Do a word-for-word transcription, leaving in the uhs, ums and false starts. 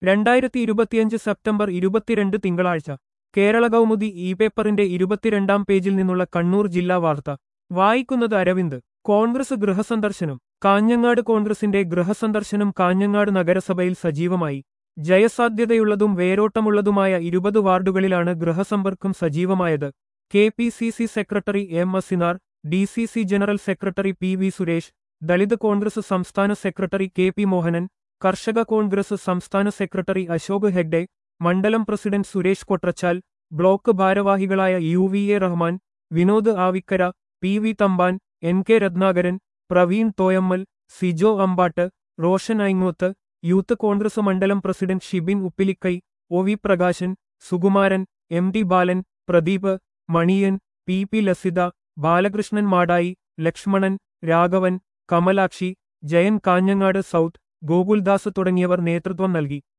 രണ്ടായിരത്തി ഇരുപത്തിയഞ്ച് സെപ്റ്റംബർ ഇരുപത്തിരണ്ട് തിങ്കളാഴ്ച കേരള കൗമുദി ഇ പേപ്പറിന്റെ ഇരുപത്തിരണ്ടാം പേജിൽ നിന്നുള്ള കണ്ണൂർ ജില്ലാ വാർത്ത വായിക്കുന്നത് അരവിന്ദ്. കോൺഗ്രസ് ഗൃഹസന്ദർശനം. കാഞ്ഞങ്ങാട് കോൺഗ്രസിന്റെ ഗൃഹസന്ദർശനം കാഞ്ഞങ്ങാട് നഗരസഭയിൽ സജീവമായി. ജയസാധ്യതയുള്ളതും വേരോട്ടമുള്ളതുമായ ഇരുപത് വാർഡുകളിലാണ് ഗൃഹസമ്പർക്കം സജീവമായത്. K P C C secretary M Asinar, D C C general secretary P V Suresh, Dalit Congress സംസ്ഥാന സെക്രട്ടറി കെ പി മോഹനൻ, കർഷക കോൺഗ്രസ് സംസ്ഥാന സെക്രട്ടറി അശോക് ഹെഗ്ഡെ, മണ്ഡലം പ്രസിഡന്റ് സുരേഷ് കൊട്രച്ചാൽ, ബ്ലോക്ക് ഭാരവാഹികളായ U V A Rahman, Vinod Avikkara, P V Thampan, N K Ratnakaran, Praveen Thoyammal, Sijo Ambatt, Roshan Aingoth, youth Congress മണ്ഡലം president Shibin Uppilikai, O V Prakashan, Sukumaran, M T Balan, Pradeep, Maniyan, P P Lasitha, Balakrishnan Madayi, Lakshmanan, Raghavan, Kamalakshi, Jayan Kanhangad south, Gokuldas തുടങ്ങിയവർ നേതൃത്വം നൽകി.